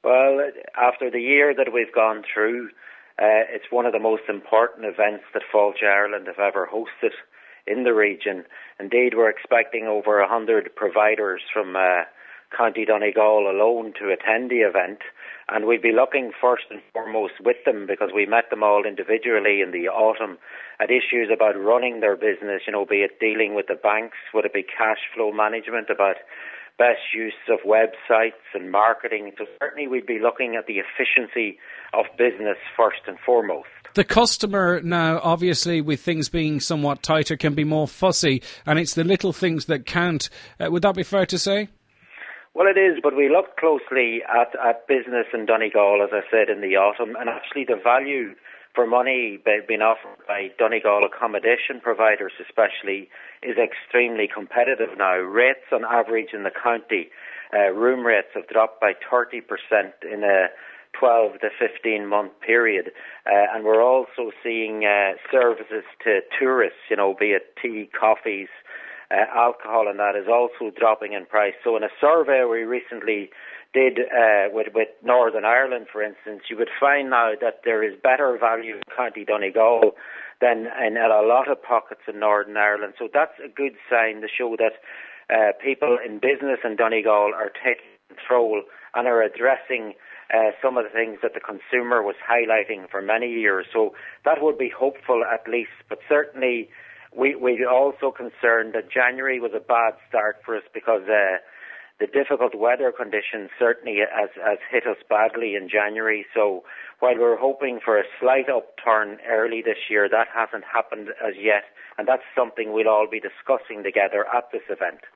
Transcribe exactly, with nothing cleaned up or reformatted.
Well, after the year that we've gone through, uh, it's one of the most important events that Fáilte Ireland have ever hosted in the region. Indeed, we're expecting over one hundred providers from uh, County Donegal alone to attend the event, and we'd be looking first and foremost with them, because we met them all individually in the autumn, at issues about running their business, you know, be it dealing with the banks, would it be cash flow management, about best use of websites and marketing. So certainly we'd be looking at the efficiency of business first and foremost. The customer now, obviously, with things being somewhat tighter, can be more fussy, and it's the little things that count. Uh, would that be fair to say? Well, it is, but we looked closely at, at business in Donegal, as I said, in the autumn, and actually the value for money being offered by Donegal accommodation providers especially is extremely competitive now. Rates on average in the county, uh, room rates have dropped by thirty percent in a twelve to fifteen month period, uh, and we're also seeing uh, services to tourists, you know, be it tea, coffees, uh, alcohol, and that is also dropping in price. So in a survey we recently did uh, with, with Northern Ireland, for instance, you would find now that there is better value in County Donegal than in a lot of pockets in Northern Ireland. So that's a good sign to show that uh, people in business in Donegal are taking control and are addressing uh, some of the things that the consumer was highlighting for many years. So that would be hopeful at least, but certainly we, we're also concerned that January was a bad start for us, because uh, the difficult weather conditions certainly has, has hit us badly in January. So while we're hoping for a slight upturn early this year, that hasn't happened as yet. And that's something we'll all be discussing together at this event.